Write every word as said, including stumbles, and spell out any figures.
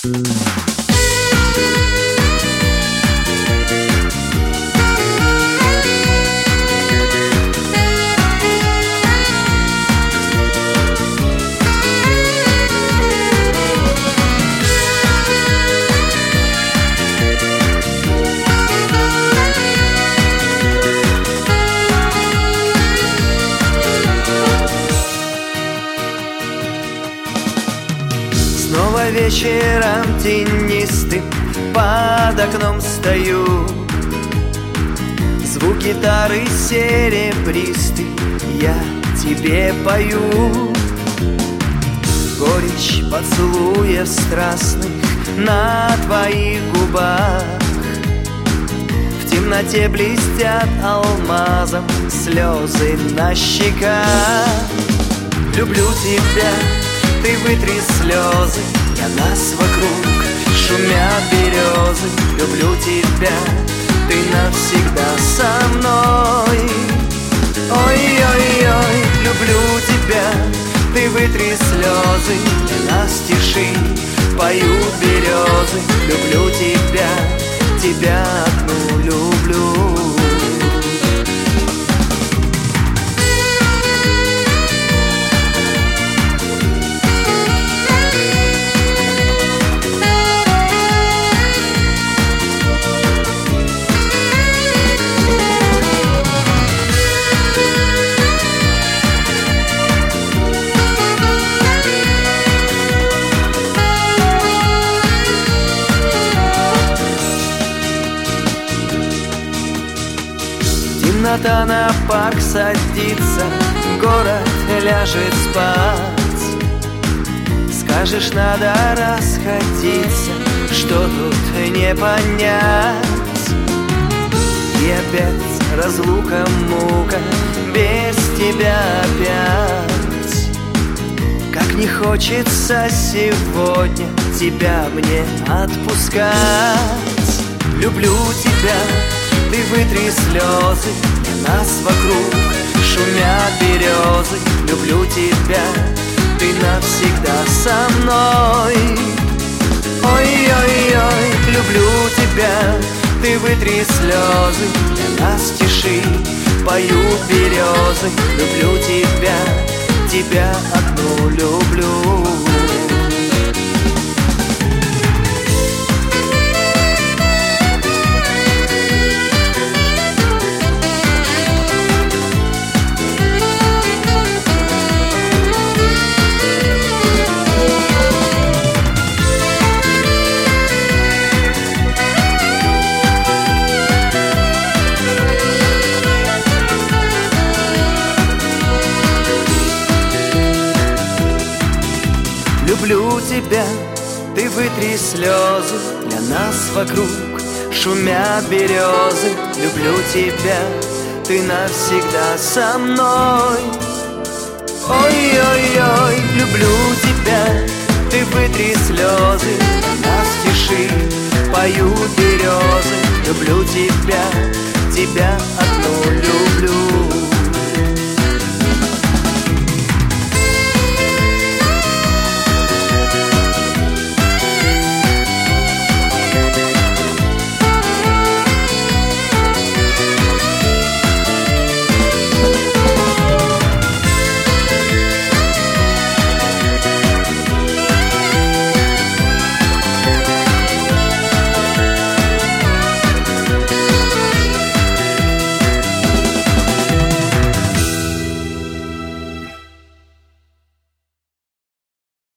Снова вечером тенистым под окном стою, звук гитары серебристый я тебе пою. Горечь поцелуев страстных на твоих губах, в темноте блестят алмазом слезы на щеках. Люблю тебя, ты вытри слезы, для нас вокруг шумят березы. Люблю тебя, ты навсегда со мной. Ой-ой-ой, люблю тебя, ты вытри слезы, для нас тиши поют березы. Люблю тебя, тебя одну люблю. Темнота на парк садится, город ляжет спать. Скажешь, надо расходиться, что тут не понять. И опять разлука, мука, без тебя опять. Как не хочется сегодня тебя мне отпускать. Люблю тебя, ты вытри слезы, для нас вокруг шумят березы. Люблю тебя, ты навсегда со мной. Ой-ой-ой, люблю тебя, ты вытри слезы, для нас тиши поют березы. Люблю тебя, тебя одну люблю. Люблю тебя, ты вытри слезы, для нас вокруг шумят березы. Люблю тебя, ты навсегда со мной. Ой-ой-ой, люблю тебя, ты вытри слезы, для нас тиши поют березы. Люблю тебя, тебя одну.